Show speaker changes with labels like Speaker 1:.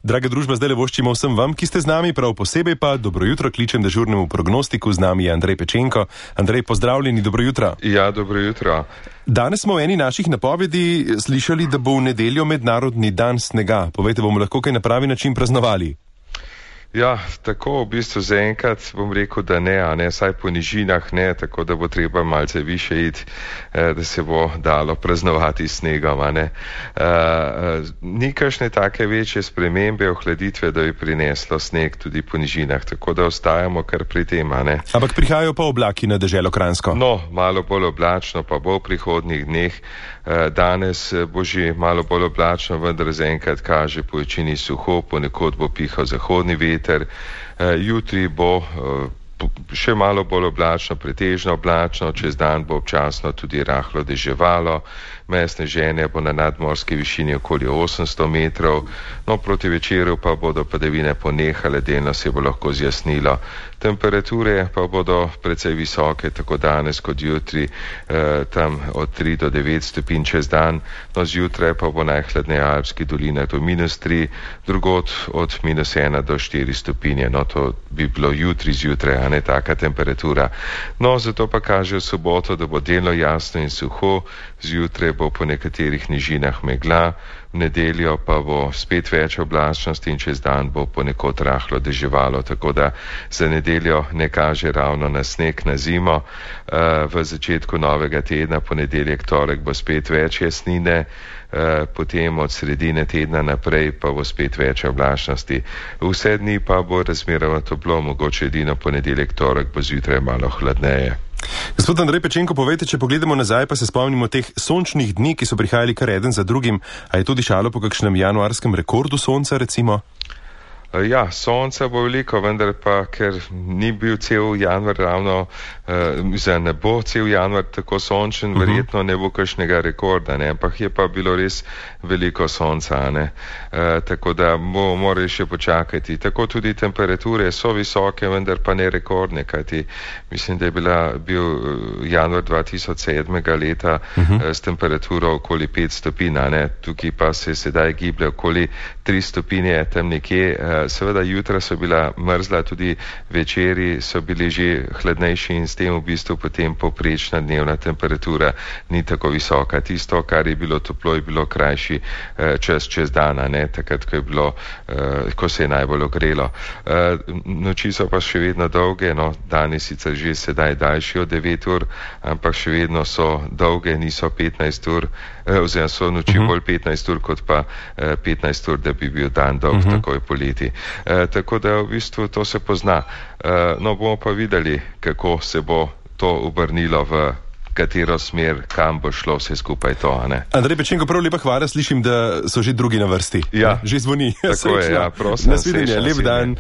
Speaker 1: Draga družba, zdaj le voščimo vsem vam, ki ste z nami, prav posebej pa dobro jutro kličem dežurnemu prognostiku, z nami je Andrej Pečenko. Andrej, pozdravljeni, dobro jutro.
Speaker 2: Ja, dobro jutro.
Speaker 1: Danes smo v eni naših napovedi slišali, da bo v nedeljo mednarodni dan snega. Povejte, bomo lahko kaj na pravi način praznovali?
Speaker 2: Ja, tako v bistvu zaenkrat bom rekel, da ne, saj po nižinah ne, tako da bo treba malce više iti, da se bo dalo praznovati s snegom, Ni kakšne take večje spremembe ohladitve, da bi prineslo sneg tudi po nižinah, tako da ostajamo kar pri tem,
Speaker 1: Ampak prihajajo pa oblaki na deželo Kranjsko.
Speaker 2: No, malo bolj oblačno pa bo v prihodnjih dneh. Danes bo že malo bolj oblačno, vendar zaenkrat kaže po večini suho, ponekod bo pihal zahodni veter. Jutri bo še malo bolj oblačno, pretežno oblačno, čez dan bo občasno tudi rahlo deževalo, meje sneženja bo na nadmorski višini okoli 800 metrov, no proti večeru pa bodo padavine ponehale, delno se bo lahko zjasnilo. Temperature pa bodo precej visoke, tako danes kot jutri, tam od 3 do 9 stopinj čez dan, no zjutraj pa bo najhladneje alpski doline do -3, drugod od -1 do 4 stopinje, no to bi bilo jutri zjutraj, ne taka temperatura. No, zato pa kaže v soboto, da bo delno jasno in suho, zjutraj bo po nekaterih nižinah megla, v nedeljo pa bo spet več oblačnosti in čez dan bo ponekod rahlo deževalo, tako da za nedeljo ne kaže ravno na sneg, na zimo. V začetku novega tedna, ponedeljek, torek bo spet več jasnine, potem od sredine tedna naprej pa bo spet več oblačnosti. Vse dni pa bo razmeroma toplo, mogoče edino ponedeljek, torek bo zjutraj malo hladneje.
Speaker 1: Gospod Andrej Pečenko, povejte, če pogledamo nazaj, pa se spomnimo teh sončnih dni, ki so prihajali kar eden za drugim, a je to dišalo po kakšnem januarskem rekordu sonca, recimo?
Speaker 2: Ja, sonca bo veliko, vendar pa, ker ni bil cel januar ravno, ne bo cel januar tako sončen, verjetno ne bo kakšnega rekorda, ampak je pa bilo res veliko sonca, tako da morajo še počakati. Tako tudi temperature so visoke, vendar pa ne rekordne, kajti mislim, da je bil januar 2007. leta s temperaturo okoli 5 stopinj, tukaj pa se sedaj giblje okoli 3 stopinje, tam nekje. Seveda jutra so bila mrzla, tudi večeri so bili že hladnejši in s tem v bistvu potem povprečna dnevna temperatura ni tako visoka. Tisto, kar je bilo toplo, je bilo krajši čas čez dan, takrat, ko se je najbolj ogrelo. Noči so pa še vedno dolge, dani sicer že sedaj daljši od 9 ur, ampak še vedno so dolge, niso 15 ur, oziroma so noči bolj 15 ur, kot pa 15 ur, da bi bil dan dolg, takoj poleti. Tako da v bistvu to se pozna. No, bomo pa videli, kako se bo to obrnilo, v katero smer, kam bo šlo vse skupaj to,
Speaker 1: Andrej Pečenko, prav lepa hvala, slišim, da so že drugi na vrsti.
Speaker 2: Ja.
Speaker 1: Že zvoni.
Speaker 2: Tako je, ja, prosim.
Speaker 1: Nasvidenje, lep dan.